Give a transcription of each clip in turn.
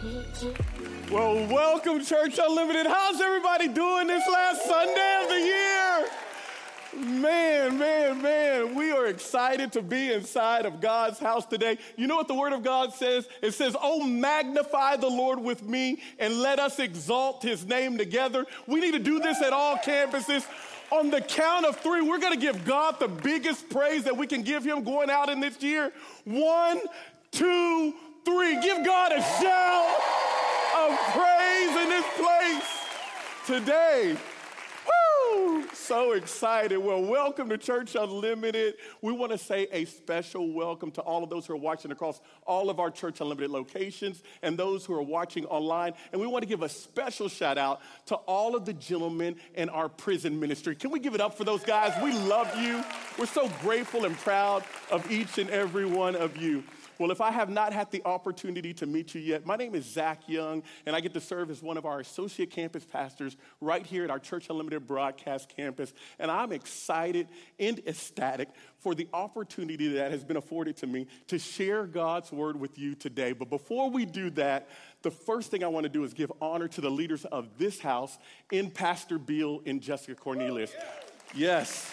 Well, welcome, Church Unlimited. How's everybody doing this last Sunday of the year? Man, we are excited to be inside of God's house today. You know what the Word of God says? It says, oh, magnify the Lord with me and let us exalt his name together. We need to do this at all campuses. On the count of three, we're going to give God the biggest praise that we can give him going out in this year. 1, 2, 3. Give God a shout of praise in this place today. Woo! So excited. Well, welcome to Church Unlimited. We want to say a special welcome to all of those who are watching across all of our Church Unlimited locations and those who are watching online. And we want to give a special shout out to all of the gentlemen in our prison ministry. Can we give it up for those guys? We love you. We're so grateful and proud of each and every one of you. Well, if I have not had the opportunity to meet you yet, my name is Zach Young, and I get to serve as one of our associate campus pastors right here at our Church Unlimited broadcast campus. And I'm excited and ecstatic for the opportunity that has been afforded to me to share God's word with you today. But before we do that, the first thing I want to do is give honor to the leaders of this house in Pastor Bill and Jessica Cornelius. Yes.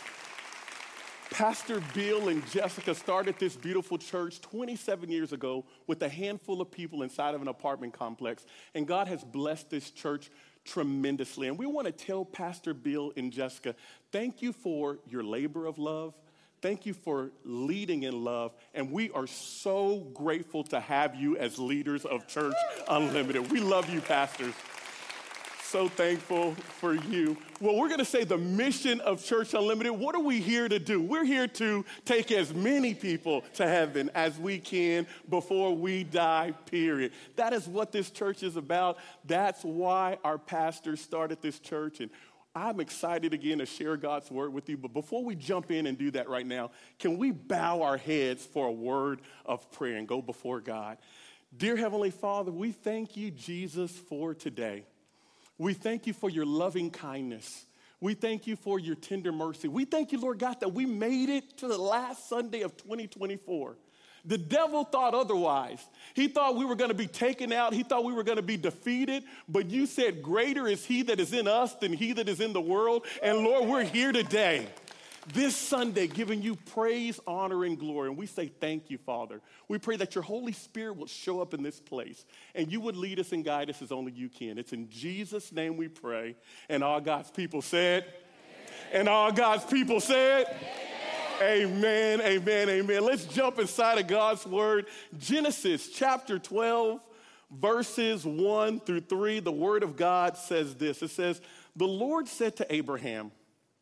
Pastor Bill and Jessica started this beautiful church 27 years ago with a handful of people inside of an apartment complex, and God has blessed this church tremendously. And we want to tell Pastor Bill and Jessica, thank you for your labor of love. Thank you for leading in love, and we are so grateful to have you as leaders of Church Unlimited. We love you, pastors. So thankful for you. Well, we're going to say the mission of Church Unlimited. What are we here to do? We're here to take as many people to heaven as we can before we die, period. That is what this church is about. That's why our pastor started this church, and I'm excited again to share God's word with you. But before we jump in and do that right now, can we bow our heads for a word of prayer and go before God? Dear Heavenly Father, we thank you, Jesus, for today. We thank you for your loving kindness. We thank you for your tender mercy. We thank you, Lord God, that we made it to the last Sunday of 2024. The devil thought otherwise. He thought we were going to be taken out. He thought we were going to be defeated. But you said, greater is he that is in us than he that is in the world. And Lord, we're here today, this Sunday, giving you praise, honor, and glory. And we say thank you, Father. We pray that your Holy Spirit will show up in this place and you would lead us and guide us as only you can. It's in Jesus' name we pray. And all God's people said, and all God's people said, amen, amen, amen. Let's jump inside of God's word. Genesis chapter 12, verses 1 through 3. The word of God says this. It says, the Lord said to Abraham,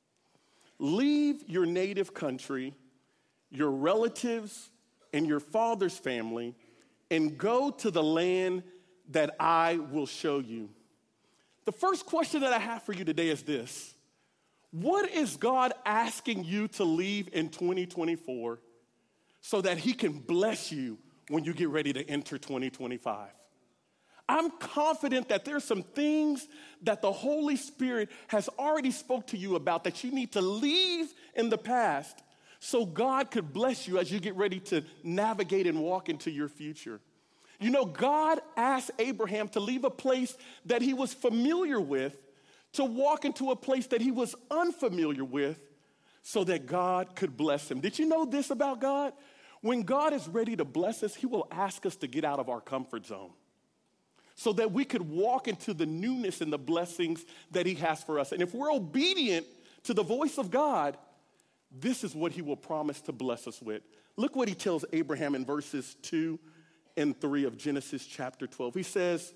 leave your native country, your relatives, and your father's family, and go to the land that I will show you. The first question that I have for you today is this. What is God asking you to leave in 2024 so that he can bless you when you get ready to enter 2025? I'm confident that there's some things that the Holy Spirit has already spoke to you about that you need to leave in the past so God could bless you as you get ready to navigate and walk into your future. You know, God asked Abraham to leave a place that he was familiar with to walk into a place that he was unfamiliar with so that God could bless him. Did you know this about God? When God is ready to bless us, he will ask us to get out of our comfort zone, so that we could walk into the newness and the blessings that he has for us. And if we're obedient to the voice of God, this is what he will promise to bless us with. Look what he tells Abraham in verses 2 and 3 of Genesis chapter 12. He says,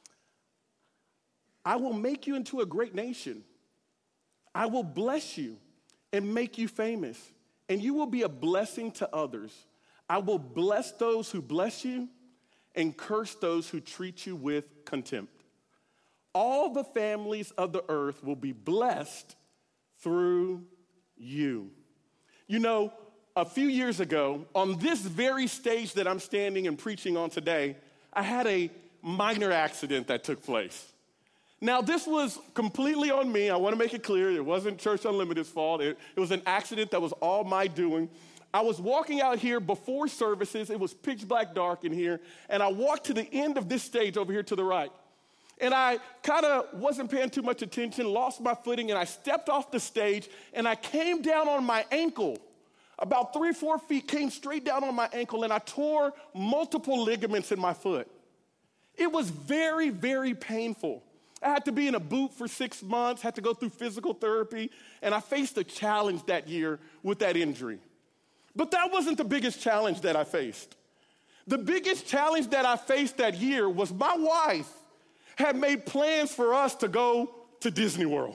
I will make you into a great nation. I will bless you and make you famous, and you will be a blessing to others. I will bless those who bless you and curse those who treat you with contempt. All the families of the earth will be blessed through you. You know, a few years ago, on this very stage that I'm standing and preaching on today, I had a minor accident that took place. Now, this was completely on me. I want to make it clear. It wasn't Church Unlimited's fault. It was an accident that was all my doing. I was walking out here before services. It was pitch black dark in here. And I walked to the end of this stage over here to the right. And I kind of wasn't paying too much attention, lost my footing, and I stepped off the stage, and I came down on my ankle. About 3 or 4 feet, came straight down on my ankle, and I tore multiple ligaments in my foot. It was very, very painful. I had to be in a boot for 6 months, had to go through physical therapy, and I faced a challenge that year with that injury. But that wasn't the biggest challenge that I faced. The biggest challenge that I faced that year was my wife had made plans for us to go to Disney World.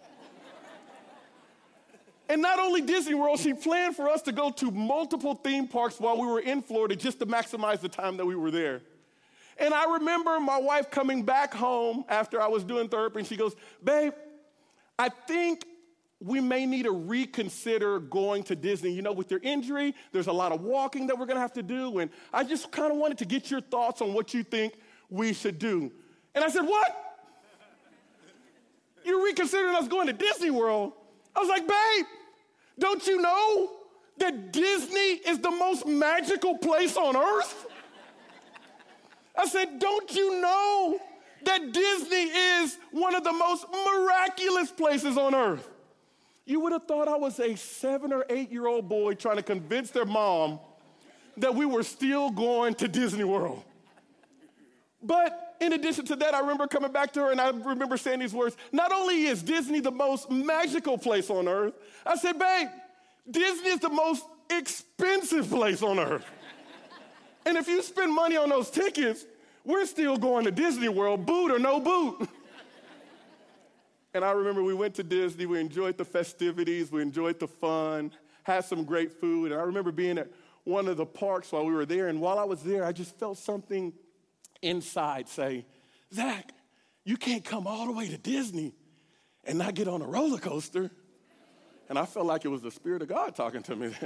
And not only Disney World, she planned for us to go to multiple theme parks while we were in Florida just to maximize the time that we were there. And I remember my wife coming back home after I was doing therapy, and she goes, babe, I think we may need to reconsider going to Disney. You know, with your injury, there's a lot of walking that we're gonna have to do, and I just kind of wanted to get your thoughts on what you think we should do. And I said, what? You're reconsidering us going to Disney World? I was like, babe, don't you know that Disney is the most magical place on earth? I said, don't you know that Disney is one of the most miraculous places on earth? You would have thought I was a 7 or 8-year-old boy trying to convince their mom that we were still going to Disney World. But in addition to that, I remember coming back to her and I remember saying these words. Not only is Disney the most magical place on earth, I said, babe, Disney is the most expensive place on earth. And if you spend money on those tickets, we're still going to Disney World, boot or no boot. And I remember we went to Disney, we enjoyed the festivities, we enjoyed the fun, had some great food. And I remember being at one of the parks while we were there, and while I was there, I just felt something inside say, Zach, you can't come all the way to Disney and not get on a roller coaster. And I felt like it was the Spirit of God talking to me.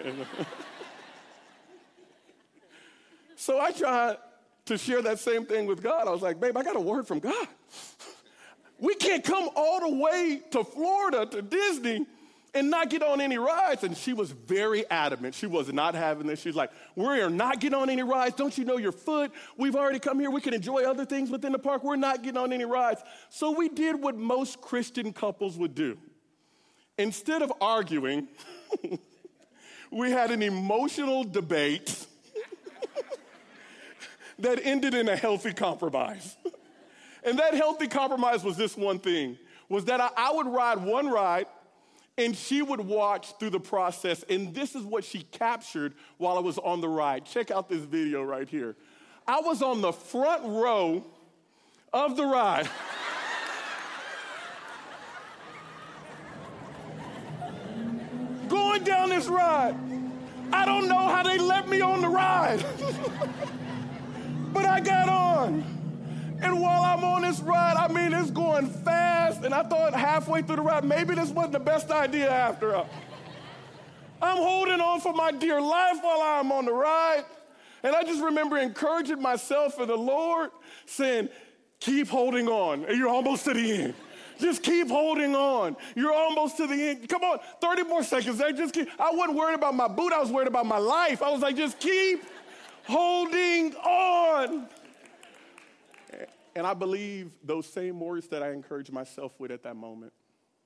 So I tried to share that same thing with God. I was like, babe, I got a word from God. We can't come all the way to Florida, to Disney, and not get on any rides. And she was very adamant. She was not having this. She's like, we are not getting on any rides. Don't you know your foot? We've already come here. We can enjoy other things within the park. We're not getting on any rides. So we did what most Christian couples would do. Instead of arguing, we had an emotional debate that ended in a healthy compromise. And that healthy compromise was this one thing, was that I would ride one ride, and she would watch through the process, and this is what she captured while I was on the ride. Check out this video right here. I was on the front row of the ride. Going down this ride. I don't know how they let me on the ride. But I got on. And while I'm on this ride, I mean, it's going fast. And I thought halfway through the ride, maybe this wasn't the best idea after all. I'm holding on for my dear life while I'm on the ride. And I just remember encouraging myself in the Lord, saying, keep holding on. You're almost to the end. Just keep holding on. You're almost to the end. Come on, 30 more seconds. I wasn't worried about my boot. I was worried about my life. I was like, just keep holding on. And I believe those same words that I encouraged myself with at that moment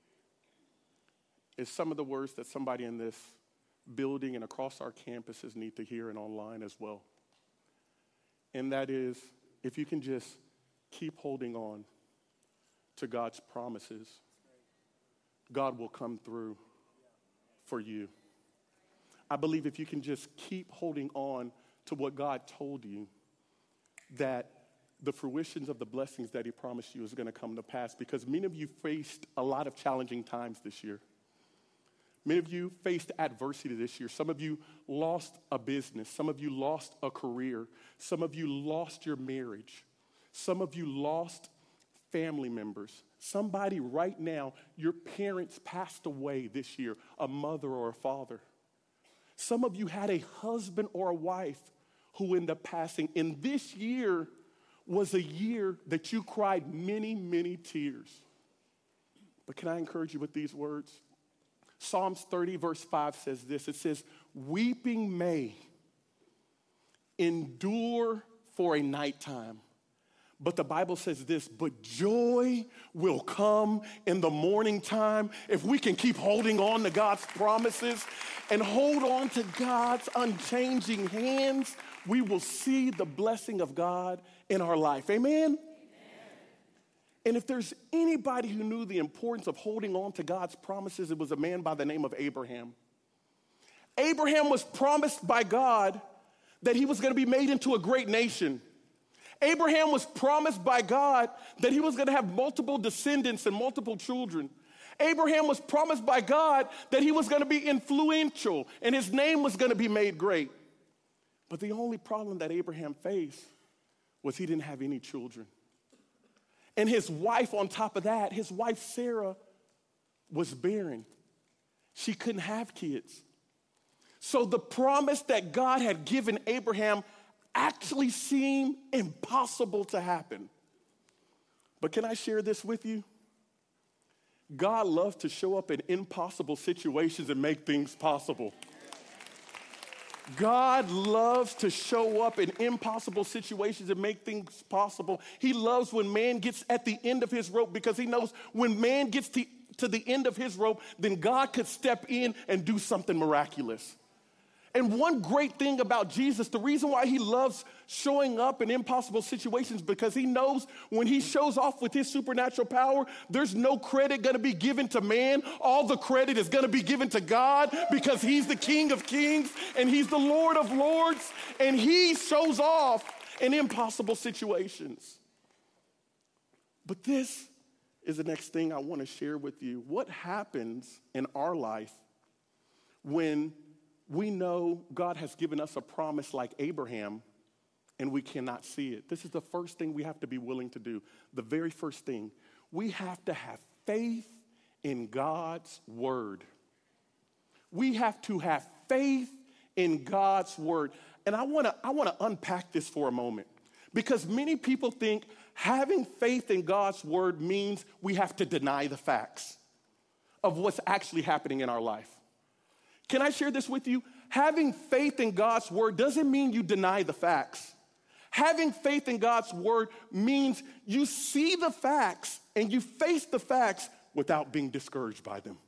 is some of the words that somebody in this building and across our campuses need to hear and online as well. And that is, if you can just keep holding on to God's promises, God will come through for you. I believe if you can just keep holding on to what God told you, that the fruitions of the blessings that he promised you is going to come to pass, because many of you faced a lot of challenging times this year. Many of you faced adversity this year. Some of you lost a business. Some of you lost a career. Some of you lost your marriage. Some of you lost family members. Somebody right now, your parents passed away this year, a mother or a father. Some of you had a husband or a wife who ended up passing. And this year was a year that you cried many, many tears. But can I encourage you with these words? Psalms 30 verse 5 says this. It says, weeping may endure for a nighttime. But the Bible says this, but joy will come in the morning time. If we can keep holding on to God's promises and hold on to God's unchanging hands, we will see the blessing of God in our life. Amen? And if there's anybody who knew the importance of holding on to God's promises, it was a man by the name of Abraham. Abraham was promised by God that he was going to be made into a great nation. Abraham was promised by God that he was going to have multiple descendants and multiple children. Abraham was promised by God that he was going to be influential and his name was going to be made great. But the only problem that Abraham faced was he didn't have any children. And his wife, on top of that, his wife Sarah was barren. She couldn't have kids. So the promise that God had given Abraham actually seemed impossible to happen. But can I share this with you? God loves to show up in impossible situations and make things possible. God loves to show up in impossible situations and make things possible. He loves when man gets at the end of his rope because he knows when man gets to the end of his rope, then God could step in and do something miraculous. And one great thing about Jesus, the reason why he loves showing up in impossible situations, because he knows when he shows off with his supernatural power, there's no credit going to be given to man. All the credit is going to be given to God because he's the King of Kings and he's the Lord of Lords, and he shows off in impossible situations. But this is the next thing I want to share with you. What happens in our life when we know God has given us a promise like Abraham and we cannot see it? This is the first thing we have to be willing to do. The very first thing, we have to have faith in God's word. We have to have faith in God's word. And I want to unpack this for a moment, because many people think having faith in God's word means we have to deny the facts of what's actually happening in our life. Can I share this with you? Having faith in God's word doesn't mean you deny the facts. Having faith in God's word means you see the facts and you face the facts without being discouraged by them.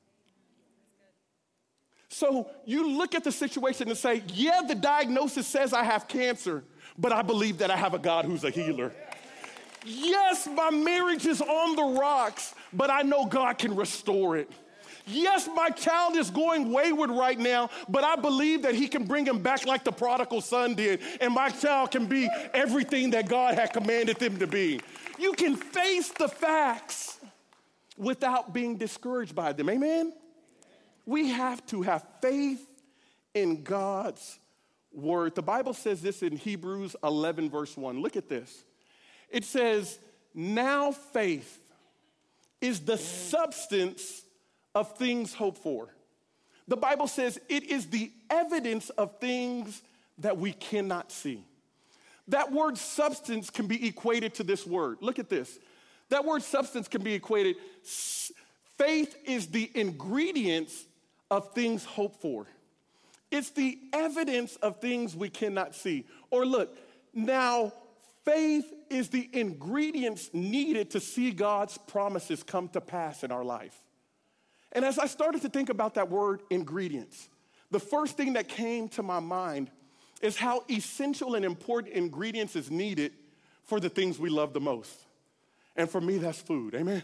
So you look at the situation and say, yeah, the diagnosis says I have cancer, but I believe that I have a God who's a healer. Yes, my marriage is on the rocks, but I know God can restore it. Yes, my child is going wayward right now, but I believe that he can bring him back like the prodigal son did, and my child can be everything that God had commanded them to be. You can face the facts without being discouraged by them. Amen? We have to have faith in God's word. The Bible says this in Hebrews 11, verse 1. Look at this. It says, now faith is the substance of things hoped for. The Bible says it is the evidence of things that we cannot see. That word substance can be equated to this word. Look at this. That word substance can be equated. Faith is the ingredients of things hoped for. It's the evidence of things we cannot see. Or look, now faith is the ingredients needed to see God's promises come to pass in our life. And as I started to think about that word ingredients, the first thing that came to my mind is how essential and important ingredients is needed for the things we love the most. And for me, that's food. Amen?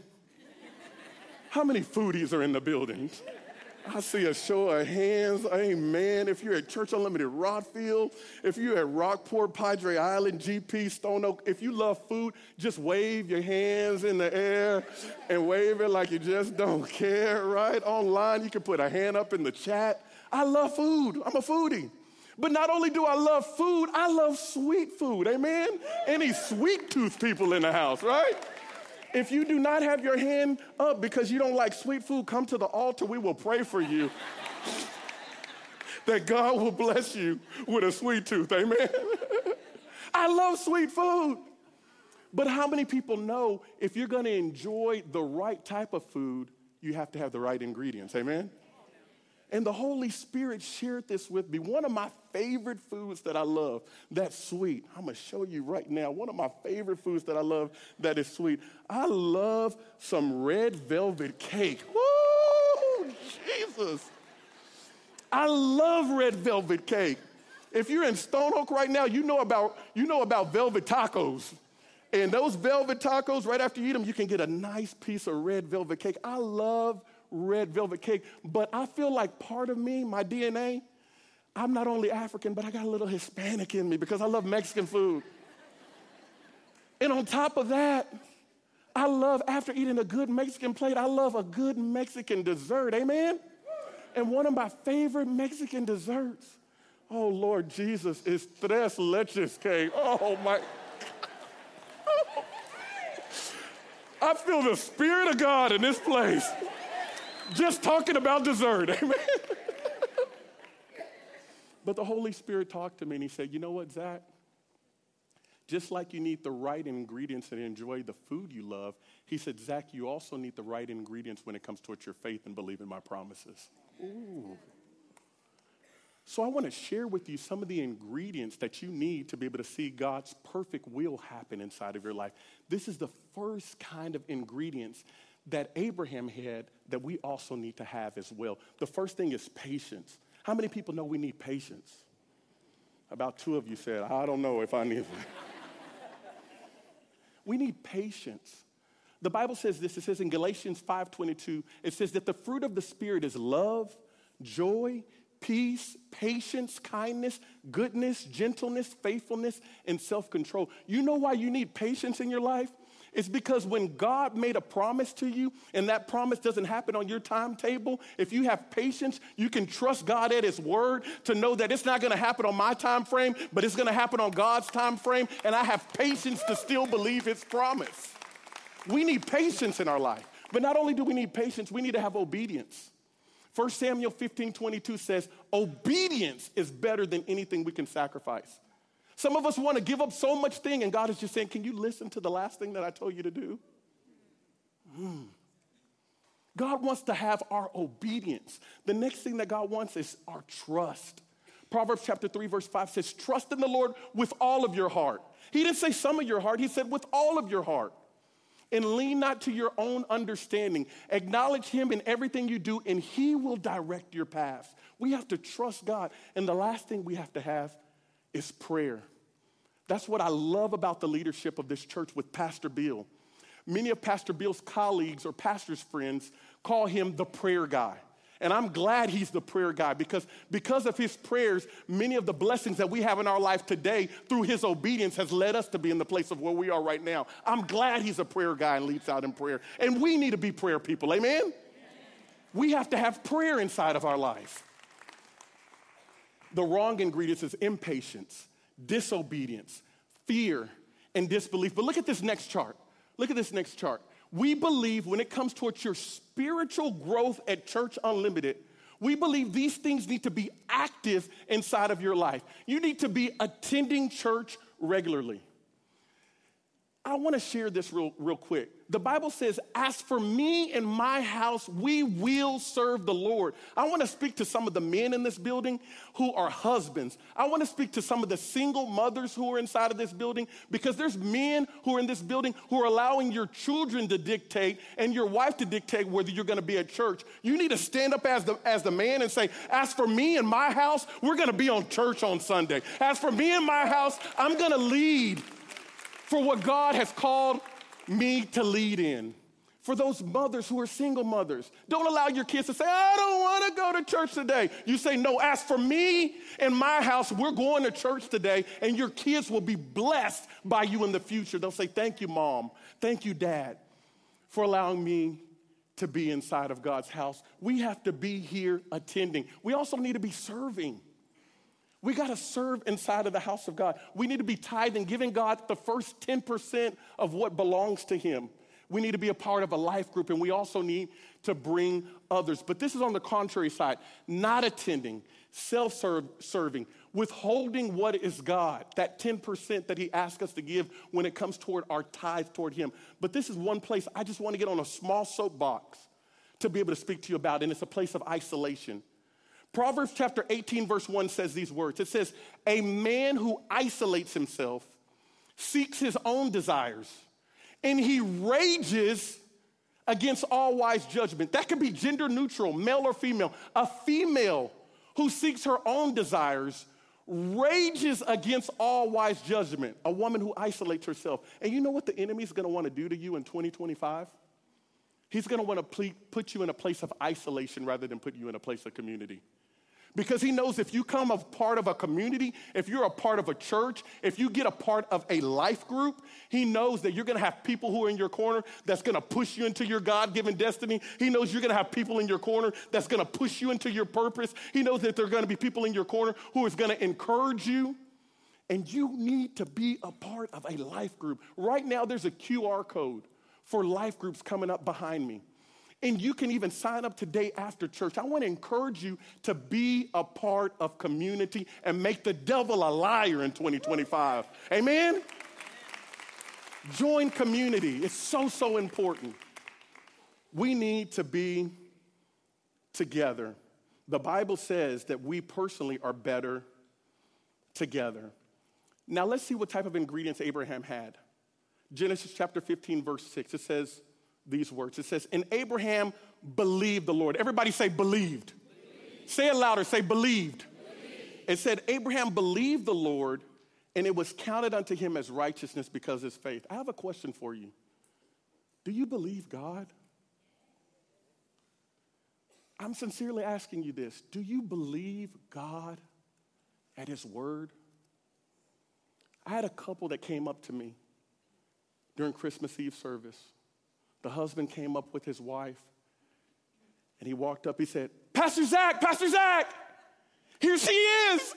How many foodies are in the building? I see a show of hands. Amen. If you're at Church Unlimited Rockfield, if you're at Rockport, Padre Island, GP, Stone Oak, if you love food, just wave your hands in the air and wave it like you just don't care, right? Online, you can put a hand up in the chat. I love food. I'm a foodie. But not only do I love food, I love sweet food. Amen? Any sweet tooth people in the house, right? If you do not have your hand up because you don't like sweet food, come to the altar. We will pray for you that God will bless you with a sweet tooth. Amen. I love sweet food. But how many people know if you're going to enjoy the right type of food, you have to have the right ingredients? Amen. And the Holy Spirit shared this with me. One of my favorite foods that I love, that's sweet. I'm going to show you right now. One of my favorite foods that I love that is sweet. I love some red velvet cake. Woo! Jesus. I love red velvet cake. If you're in Stone Oak right now, you know about velvet tacos. And those velvet tacos, right after you eat them, you can get a nice piece of red velvet cake. I love red velvet cake, but I feel like part of me, my DNA, I'm not only African, but I got a little Hispanic in me because I love Mexican food. And on top of that, I love, after eating a good Mexican plate, I love a good Mexican dessert, amen? And one of my favorite Mexican desserts, oh Lord Jesus, is tres leches cake. Oh my, I feel the Spirit of God in this place. Just talking about dessert, amen? But the Holy Spirit talked to me and he said, you know what, Zach? Just like you need the right ingredients to enjoy the food you love, he said, Zach, you also need the right ingredients when it comes towards your faith and believing my promises. Ooh. So I want to share with you some of the ingredients that you need to be able to see God's perfect will happen inside of your life. This is the first kind of ingredients that Abraham had that we also need to have as well. The first thing is patience. How many people know we need patience? About 2 of you said, I don't know if I need it. We need patience. The Bible says this. It says in Galatians 5:22, it says that the fruit of the Spirit is love, joy, peace, patience, kindness, goodness, gentleness, faithfulness, and self-control. You know why you need patience in your life? It's because when God made a promise to you and that promise doesn't happen on your timetable, if you have patience, you can trust God at his word to know that it's not going to happen on my time frame, but it's going to happen on God's time frame, and I have patience to still believe his promise. We need patience in our life. But not only do we need patience, we need to have obedience. 1 Samuel 15:22 says, obedience is better than anything we can sacrifice. Some of us want to give up so much thing, and God is just saying, can you listen to the last thing that I told you to do? God wants to have our obedience. The next thing that God wants is our trust. Proverbs chapter 3, verse 5 says, trust in the Lord with all of your heart. He didn't say some of your heart. He said with all of your heart. And lean not to your own understanding. Acknowledge him in everything you do, and he will direct your paths. We have to trust God. And the last thing we have to have is prayer. That's what I love about the leadership of this church with Pastor Bill. Many of Pastor Bill's colleagues or pastor's friends call him the prayer guy. And I'm glad he's the prayer guy because of his prayers, many of the blessings that we have in our life today through his obedience has led us to be in the place of where we are right now. I'm glad he's a prayer guy and leads out in prayer. And we need to be prayer people, amen? Amen. We have to have prayer inside of our life. The wrong ingredients is impatience, disobedience, fear, and disbelief. But look at this next chart. Look at this next chart. We believe when it comes towards your spiritual growth at Church Unlimited, we believe these things need to be active inside of your life. You need to be attending church regularly. I want to share this real quick. The Bible says, as for me and my house, we will serve the Lord. I want to speak to some of the men in this building who are husbands. I want to speak to some of the single mothers who are inside of this building because there's men who are in this building who are allowing your children to dictate and your wife to dictate whether you're going to be at church. You need to stand up as the man and say, as for me and my house, we're going to be on church on Sunday. As for me and my house, I'm going to lead for what God has called me to lead in. For those mothers who are single mothers, don't allow your kids to say, I don't want to go to church today. You say, no, as for me and my house, we're going to church today, and your kids will be blessed by you in the future. They'll say, thank you, Mom. Thank you, Dad, for allowing me to be inside of God's house. We have to be here attending. We also need to be serving. We got to serve inside of the house of God. We need to be tithing, giving God the first 10% of what belongs to him. We need to be a part of a life group, and we also need to bring others. But this is on the contrary side, not attending, self-serving, withholding what is God, that 10% that he asks us to give when it comes toward our tithe toward him. But this is one place I just want to get on a small soapbox to be able to speak to you about, and it's a place of isolation. Proverbs chapter 18, verse 1 says these words. It says, a man who isolates himself seeks his own desires, and he rages against all wise judgment. That could be gender neutral, male or female. A female who seeks her own desires rages against all wise judgment. A woman who isolates herself. And you know what the enemy is going to want to do to you in 2025? He's going to want to put you in a place of isolation rather than put you in a place of community. Because he knows if you come a part of a community, if you're a part of a church, if you get a part of a life group, he knows that you're going to have people who are in your corner that's going to push you into your God-given destiny. He knows you're going to have people in your corner that's going to push you into your purpose. He knows that there are going to be people in your corner who is going to encourage you. And you need to be a part of a life group. Right now, there's a QR code for life groups coming up behind me. And you can even sign up today after church. I want to encourage you to be a part of community and make the devil a liar in 2025. Amen? Join community. It's so, so important. We need to be together. The Bible says that we personally are better together. Now let's see what type of ingredients Abraham had. Genesis chapter 15, verse 6, it says these words. It says, and Abraham believed the Lord. Everybody say believed. Say it louder. Say believed. It said Abraham believed the Lord, and it was counted unto him as righteousness because of his faith. I have a question for you. Do you believe God? I'm sincerely asking you this. Do you believe God at his word? I had a couple that came up to me during Christmas Eve service. The husband came up with his wife, and he walked up. He said, Pastor Zach, here she is.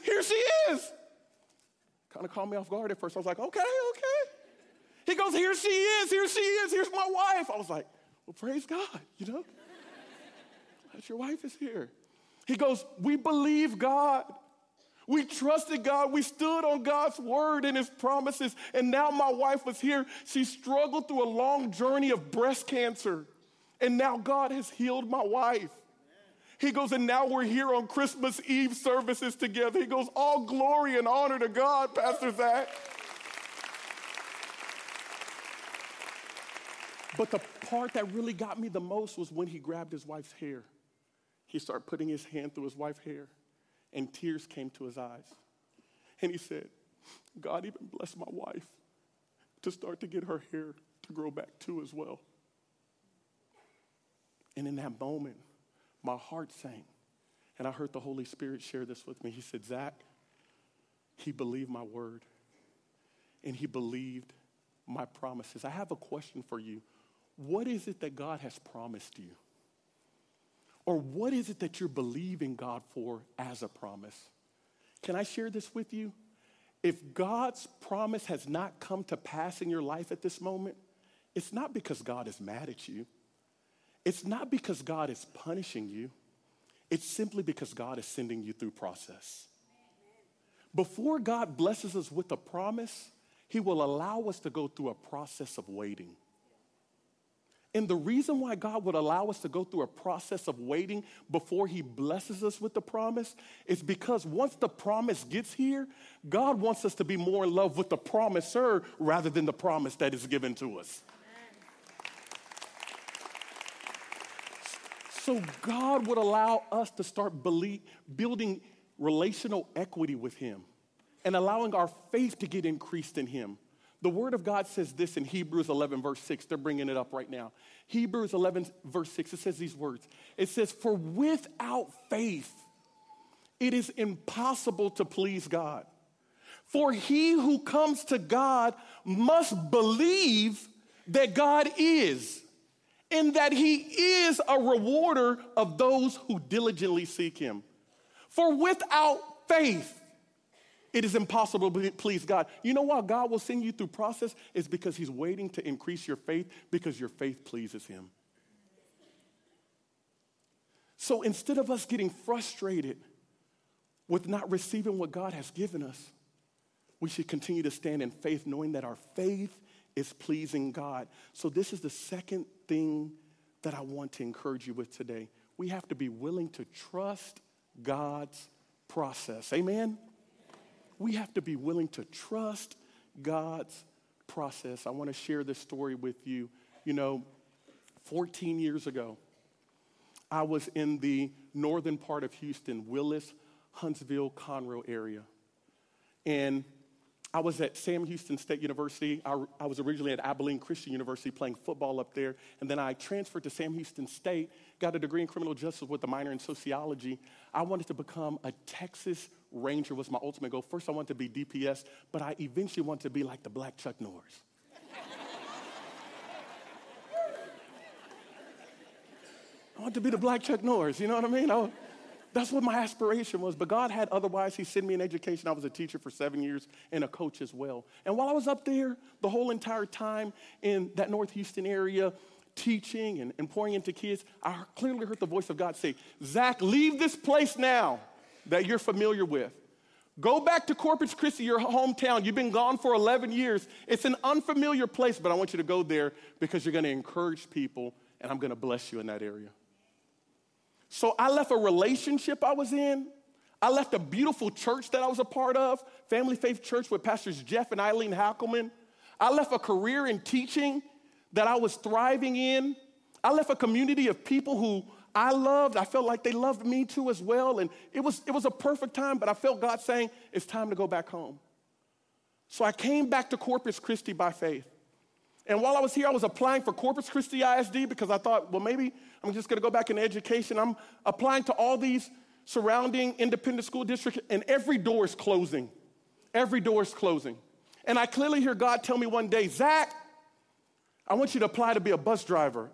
Kind of caught me off guard at first. I was like, okay. He goes, here she is. Here's my wife. I was like, well, praise God, glad your wife is here. He goes, we believe God. We trusted God. We stood on God's word and his promises. And now my wife was here. She struggled through a long journey of breast cancer. And now God has healed my wife. He goes, and now we're here on Christmas Eve services together. He goes, all glory and honor to God, Pastor Zach. But the part that really got me the most was when he grabbed his wife's hair. He started putting his hand through his wife's hair. And tears came to his eyes. And he said, God even blessed my wife to start to get her hair to grow back too as well. And in that moment, my heart sank. And I heard the Holy Spirit share this with me. He said, Zach, he believed my word. And he believed my promises. I have a question for you. What is it that God has promised you? Or what is it that you're believing God for as a promise? Can I share this with you? If God's promise has not come to pass in your life at this moment, it's not because God is mad at you. It's not because God is punishing you. It's simply because God is sending you through process. Before God blesses us with a promise, he will allow us to go through a process of waiting. And the reason why God would allow us to go through a process of waiting before he blesses us with the promise is because once the promise gets here, God wants us to be more in love with the promiser rather than the promise that is given to us. So God would allow us to start building relational equity with him and allowing our faith to get increased in him. The word of God says this in Hebrews 11, verse 6. They're bringing it up right now. Hebrews 11, verse 6, it says these words. It says, for without faith, it is impossible to please God. For he who comes to God must believe that God is, and that he is a rewarder of those who diligently seek him. For without faith, it is impossible to please God. You know why God will send you through process? It's because he's waiting to increase your faith because your faith pleases him. So instead of us getting frustrated with not receiving what God has given us, we should continue to stand in faith knowing that our faith is pleasing God. So this is the second thing that I want to encourage you with today. We have to be willing to trust God's process. Amen? We have to be willing to trust God's process. I want to share this story with you. 14 years ago, I was in the northern part of Houston, Willis, Huntsville, Conroe area. And I was at Sam Houston State University. I was originally at Abilene Christian University playing football up there. And then I transferred to Sam Houston State, got a degree in criminal justice with a minor in sociology. I wanted to become a Texas Ranger was my ultimate goal. First, I wanted to be DPS, but I eventually wanted to be like the Black Chuck Norris. I want to be the Black Chuck Norris, you know what I mean? That's what my aspiration was, but God had otherwise. He sent me in education. I was a teacher for 7 years and a coach as well. And while I was up there, the whole entire time in that North Houston area, teaching and pouring into kids, I clearly heard the voice of God say, Zach, leave this place now that you're familiar with. Go back to Corpus Christi, your hometown. You've been gone for 11 years. It's an unfamiliar place, but I want you to go there because you're going to encourage people, and I'm going to bless you in that area. So I left a relationship I was in. I left a beautiful church that I was a part of, Family Faith Church with Pastors Jeff and Eileen Hackelman. I left a career in teaching that I was thriving in. I left a community of people who I loved. I felt like they loved me too as well. And it was a perfect time, but I felt God saying, it's time to go back home. So I came back to Corpus Christi by faith. And while I was here, I was applying for Corpus Christi ISD because I thought, well, maybe I'm just going to go back into education. I'm applying to all these surrounding independent school districts, and every door is closing. Every door is closing. And I clearly hear God tell me one day, Zach, I want you to apply to be a bus driver.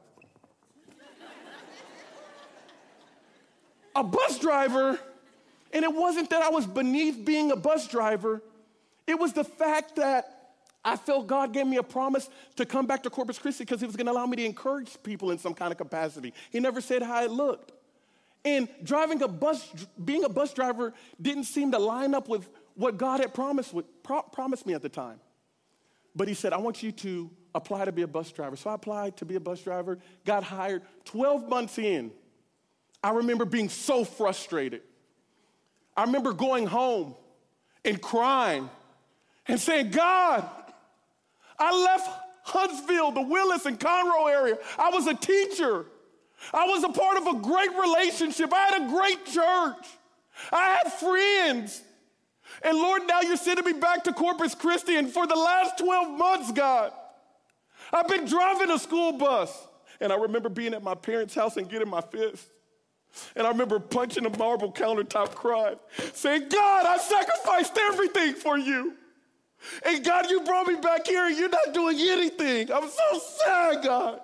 A bus driver? And it wasn't that I was beneath being a bus driver. It was the fact that I felt God gave me a promise to come back to Corpus Christi because he was going to allow me to encourage people in some kind of capacity. He never said how it looked. And being a bus driver didn't seem to line up with what God had promised me at the time. But he said, I want you to apply to be a bus driver. So I applied to be a bus driver, got hired. 12 months in, I remember being so frustrated. I remember going home and crying and saying, God, I left Huntsville, the Willis and Conroe area. I was a teacher. I was a part of a great relationship. I had a great church. I had friends. And Lord, now you're sending me back to Corpus Christi. And for the last 12 months, God, I've been driving a school bus. And I remember being at my parents' house and getting my fist. And I remember punching a marble countertop crying, saying, God, I sacrificed everything for you. And God, you brought me back here and you're not doing anything. I'm so sad, God.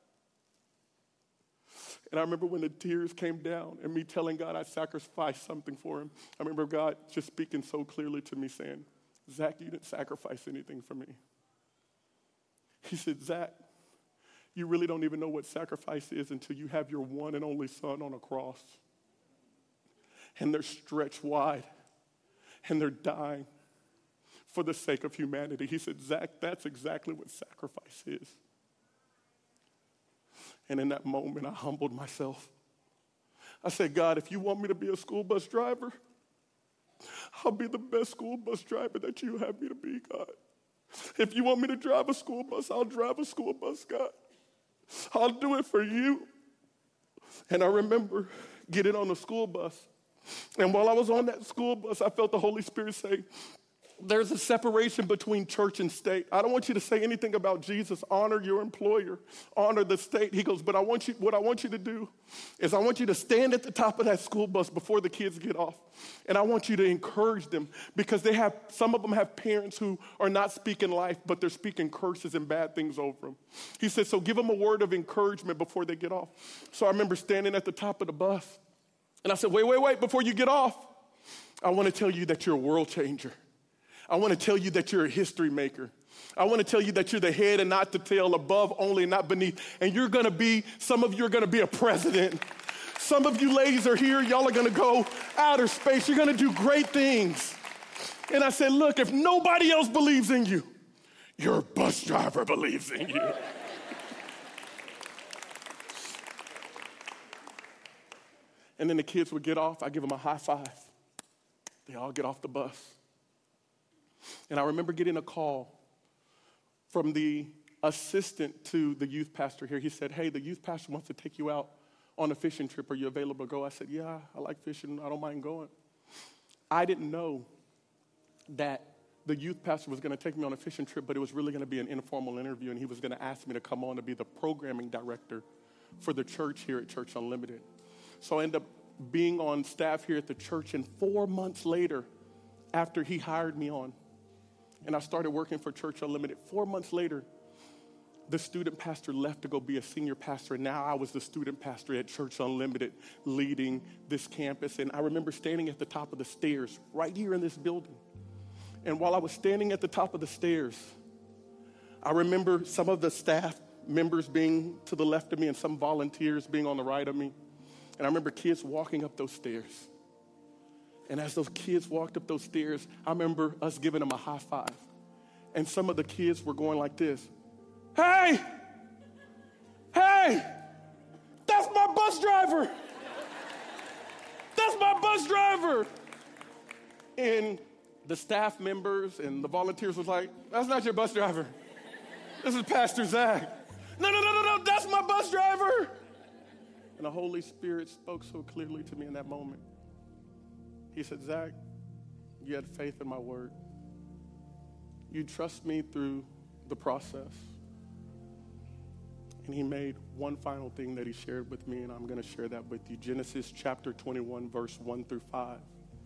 And I remember when the tears came down and me telling God I sacrificed something for him. I remember God just speaking so clearly to me saying, Zach, you didn't sacrifice anything for me. He said, Zach, you really don't even know what sacrifice is until you have your one and only son on a cross. And they're stretched wide and they're dying for the sake of humanity. He said, Zach, that's exactly what sacrifice is. And in that moment, I humbled myself. I said, God, if you want me to be a school bus driver, I'll be the best school bus driver that you have me to be, God. If you want me to drive a school bus, I'll drive a school bus, God. I'll do it for you. And I remember getting on the school bus. And while I was on that school bus, I felt the Holy Spirit say, there's a separation between church and state. I don't want you to say anything about Jesus. Honor your employer. Honor the state. He goes, but what I want you to do is I want you to stand at the top of that school bus before the kids get off. And I want you to encourage them because some of them have parents who are not speaking life, but they're speaking curses and bad things over them. He said, so give them a word of encouragement before they get off. So I remember standing at the top of the bus. And I said, wait, before you get off, I want to tell you that you're a world changer. I want to tell you that you're a history maker. I want to tell you that you're the head and not the tail, above only, not beneath. And some of you are going to be a president. Some of you ladies are here. Y'all are going to go outer space. You're going to do great things. And I said, look, if nobody else believes in you, your bus driver believes in you. And then the kids would get off. I give them a high five. They all get off the bus. And I remember getting a call from the assistant to the youth pastor here. He said, hey, the youth pastor wants to take you out on a fishing trip. Are you available to go? I said, yeah, I like fishing. I don't mind going. I didn't know that the youth pastor was going to take me on a fishing trip, but it was really going to be an informal interview, and he was going to ask me to come on to be the programming director for the church here at Church Unlimited. So I ended up being on staff here at the church, and 4 months later, after he hired me on, and I started working for Church Unlimited, 4 months later, the student pastor left to go be a senior pastor, and now I was the student pastor at Church Unlimited leading this campus. And I remember standing at the top of the stairs right here in this building. And while I was standing at the top of the stairs, I remember some of the staff members being to the left of me and some volunteers being on the right of me. And I remember kids walking up those stairs. And as those kids walked up those stairs, I remember us giving them a high five. And some of the kids were going like this. Hey, that's my bus driver. That's my bus driver. And the staff members and the volunteers was like, that's not your bus driver. This is Pastor Zach. No, that's my bus driver. And the Holy Spirit spoke so clearly to me in that moment. He said, Zach, you had faith in my word. You trust me through the process. And he made one final thing that he shared with me, and I'm going to share that with you. Genesis chapter 21, verse 1 through 5.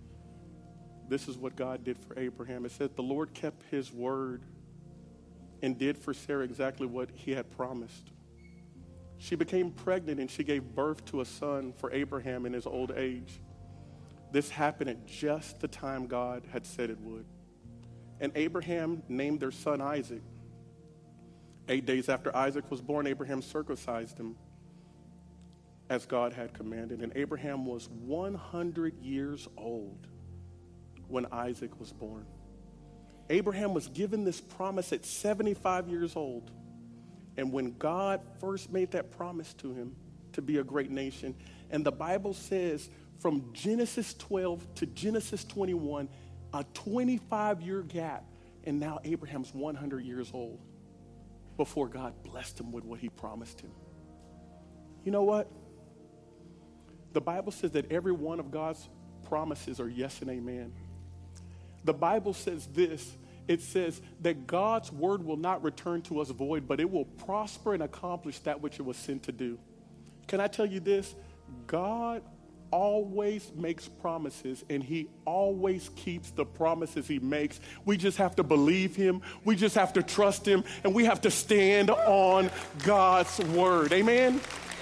This is what God did for Abraham. It said, the Lord kept his word and did for Sarah exactly what he had promised. She became pregnant, and she gave birth to a son for Abraham in his old age. This happened at just the time God had said it would. And Abraham named their son Isaac. 8 days after Isaac was born, Abraham circumcised him as God had commanded. And Abraham was 100 years old when Isaac was born. Abraham was given this promise at 75 years old. And when God first made that promise to him to be a great nation, and the Bible says from Genesis 12 to Genesis 21, a 25-year gap, and now Abraham's 100 years old before God blessed him with what he promised him. You know what? The Bible says that every one of God's promises are yes and amen. The Bible says this. It says that God's word will not return to us void, but it will prosper and accomplish that which it was sent to do. Can I tell you this? God always makes promises, and he always keeps the promises he makes. We just have to believe him. We just have to trust him, and we have to stand on God's word. Amen?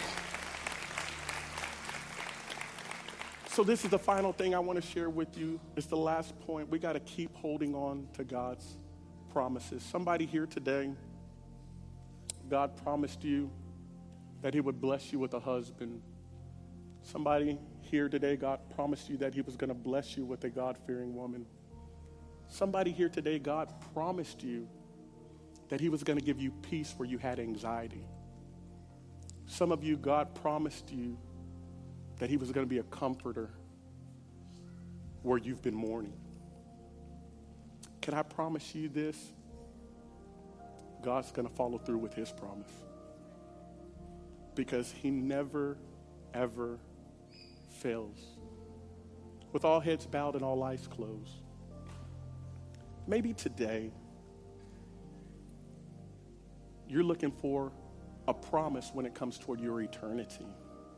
So this is the final thing I want to share with you. It's the last point. We got to keep holding on to God's promises. Somebody here today, God promised you that he would bless you with a husband. Somebody here today, God promised you that he was going to bless you with a God-fearing woman. Somebody here today, God promised you that he was going to give you peace where you had anxiety. Some of you, God promised you that he was going to be a comforter where you've been mourning. Can I promise you this? God's going to follow through with his promise. Because he never, ever fails. With all heads bowed and all eyes closed, maybe today you're looking for a promise when it comes toward your eternity.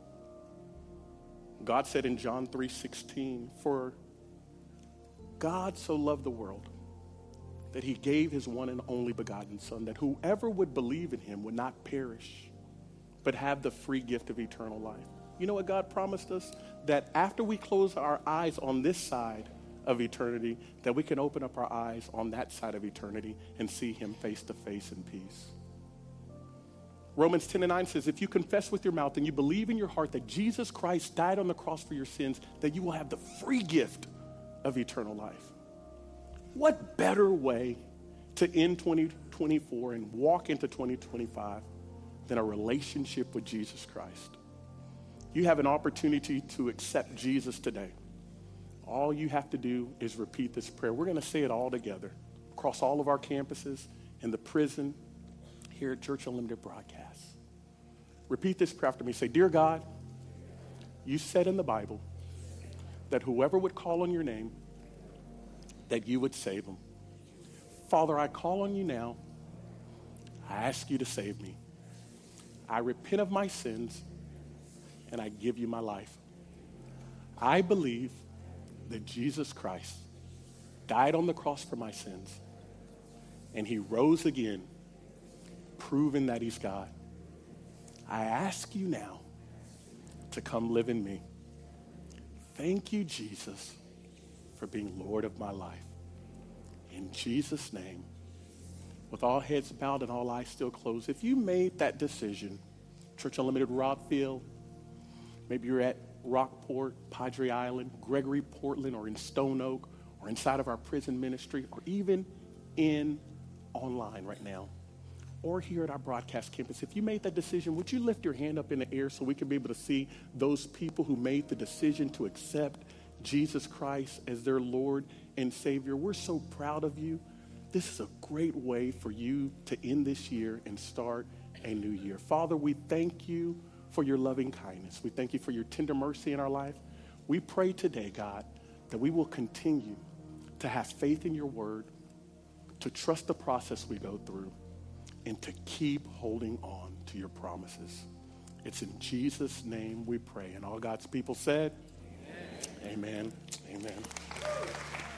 God said in John 3:16, for God so loved the world that he gave his one and only begotten son, that whoever would believe in him would not perish, but have the free gift of eternal life. You know what God promised us? That after we close our eyes on this side of eternity, that we can open up our eyes on that side of eternity and see him face to face in peace. Romans 10:9 says, if you confess with your mouth and you believe in your heart that Jesus Christ died on the cross for your sins, that you will have the free gift of eternal life. What better way to end 2024 and walk into 2025 than a relationship with Jesus Christ? you have an opportunity to accept Jesus today. All you have to do is repeat this prayer. We're going to say it all together across all of our campuses, in the prison, here at Church Unlimited Broadcast. Repeat this prayer after me. Say, Dear God, you said in the Bible that whoever would call on your name, that you would save them. Father, I call on you now. I ask you to save me. I repent of my sins, and I give you my life. I believe that Jesus Christ died on the cross for my sins, and he rose again, proving that he's God. I ask you now to come live in me. Thank you, Jesus, for being Lord of my life. In Jesus' name, with all heads bowed and all eyes still closed, if you made that decision, Church Unlimited Rockville, maybe you're at Rockport, Padre Island, Gregory, Portland, or in Stone Oak, or inside of our prison ministry, or even in online right now, or here at our broadcast campus, if you made that decision, would you lift your hand up in the air so we can be able to see those people who made the decision to accept Jesus Christ as their Lord and Savior? We're so proud of you. This is a great way for you to end this year and start a new year. Father, we thank you for your loving kindness. We thank you for your tender mercy in our life. We pray today, God, that we will continue to have faith in your word, to trust the process we go through, and to keep holding on to your promises. It's in Jesus' name we pray. And all God's people said, amen. Amen. Amen.